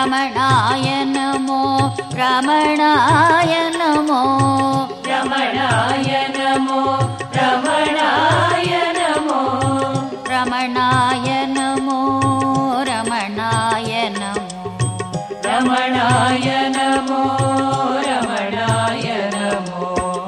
ரமணாய நமோ ரமணாய நமோ ரமணாய நமோ ரமணாய நமோ ரமணாய நமோ ரமணாய நமோ ரமணாய நமோ ரமணாய நமோ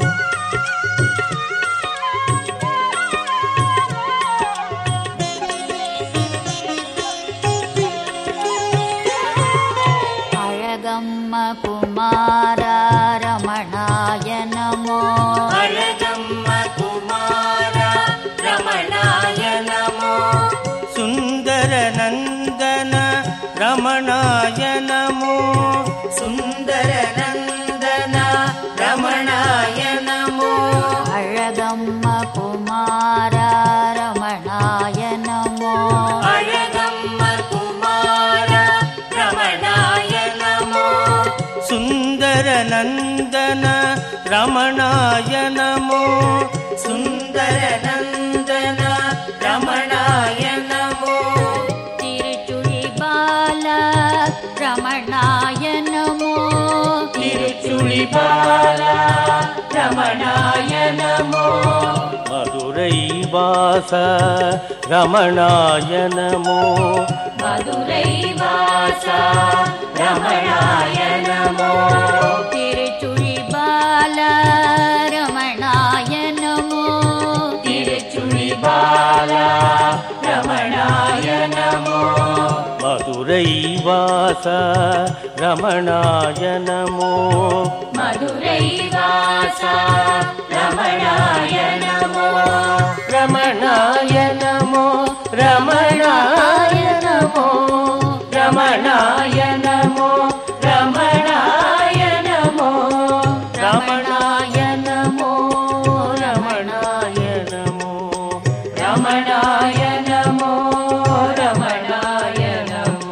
அழகம்ம குமாரா ரமணாய நமோ அழகம்ம குமாரா ரமணாய நமோ சுந்தர நந்தன ரமணாய நமோ சுந்தர நந்தன ரமணாய நமோ அழகம்ம குமாரா ரமணாய நமோ அழகம்ம குமாரா ரமணாய நமோ சுந்தர நந்தன ரமணாய நமோ சுந்தர நந்தன ரமணாய நமோ திருச்சுழி பால ரமணாய நமோ திருச்சுழி பாலா ரமணாய நமோ மதுரை வாச ரமணாய நமோ மதுரை வாசா ரமணாய நமோ திருச்சுழி பால ரமணாய நமோ திருச்சுழி பாலா ரமணாய நமோ மதுரை வாச ரமணாய நமோ மதுரை வாசா ரமணாய நமோ ரமணாய நமோ ரமணாய நமோ ரமணாய நமோ ரமணாய நமோ ரமணாய நமோ ரமணாய நமோ ரமணாய நமோ ரமணாய நமோ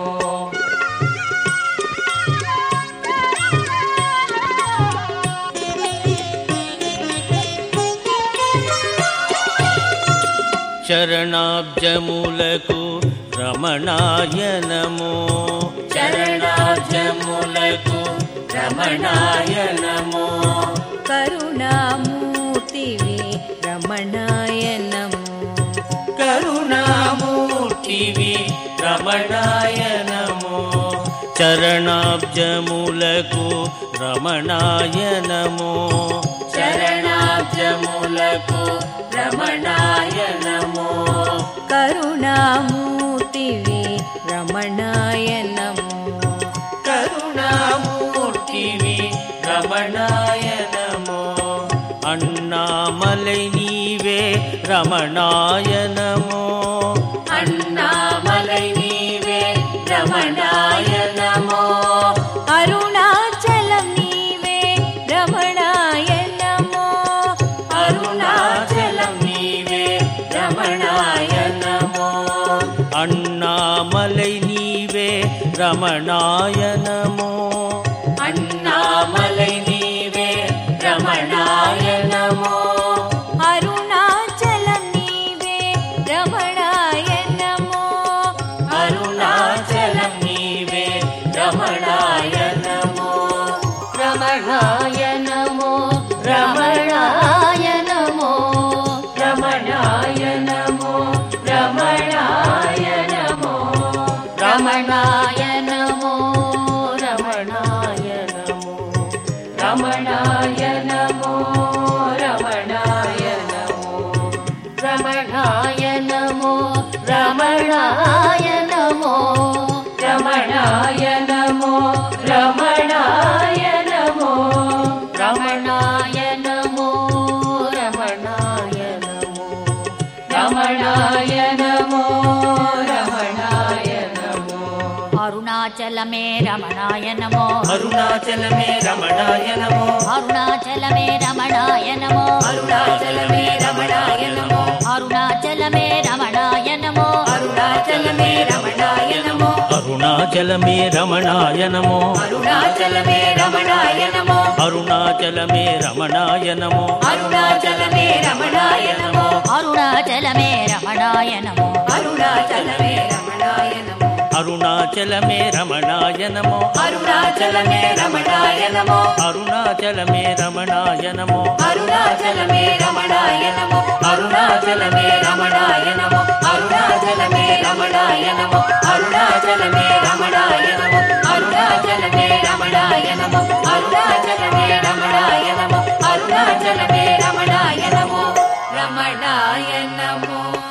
చరణాబ్జములకు రమణాయ నమో చరణాబ్జములకు రమణాయ నమో కరుణామూర్తివి రమణాయ నమో కరుణామూర్తివి రమణాయ నమో చరణాబ్జములకు రమణాయ నమో చరణాబ్జములకు రమణాయ నమో కరుణామూర్తివి రమణాయ నమో కరుణామూర్తివి రమణాయ నమో అన్నామలై నీవే రమణాయ నమో అన్నామలై నీవే రమణాయ నమో అరుణాచలం నీవే రమణాయ నమో అరుణాచలం నీవే రమణాయ నమో అన్నామలై నీవే రమణాయ నమో అన్నామలై నీవే రమణాయ నమో అరుణాచలం నీవే రమణాయ నమో అరుణాచలం నీవే రమణాయ నమో రమణాయ నమో రమణాయ నమో రమణాయ నమో రమణాయ నమో రమణాయ నమో రమణాయ నమో రమణాయ నమో రమణాయ నమో రమణాయ నమో రమణాయ నమో రమణాయ నమో రమణాయ నమో రమణాయ నమో రమణాయ నమో రమణాయ నమో రమణాయ నమో అరుణాచలమే రమణాయ నమో అరుణాచలమే రమణాయ నమో అరుణాచలమే రమణాయ నమో అరుణాచలమే రమణాయ నమో అరుణాచలమే రమణాయ నమో అరుణాచలమే రమణాయ నమో అరుణాచలమే రమణాయ నమో అరుణాచలమే రమణాయ నమో అరుణాచలమే రమణాయ నమో అరుణాచలమే రమణాయ నమో అరుణాచలమే రమణాయ నమో అరుణాచలమే రమణాయ నమో அருணாச்சலமே ரமணாய நமோ அருணாச்சலமே ரமணாய நமோ அருணாச்சலமே ரமணாய நமோ அருணாச்சலமே ரமணாய நமோ அருணாச்சலமே ரமணாய நமோ அருணாச்சலமே ரமணாய நமோ அருணாச்சலமே ரமணாய நமோ அருணாச்சலமே ரமணாய நமோ அருணாச்சலமே ரமணாய நமோ அருணாச்சலமே ரமணாய நமோ ரமணாய நமோ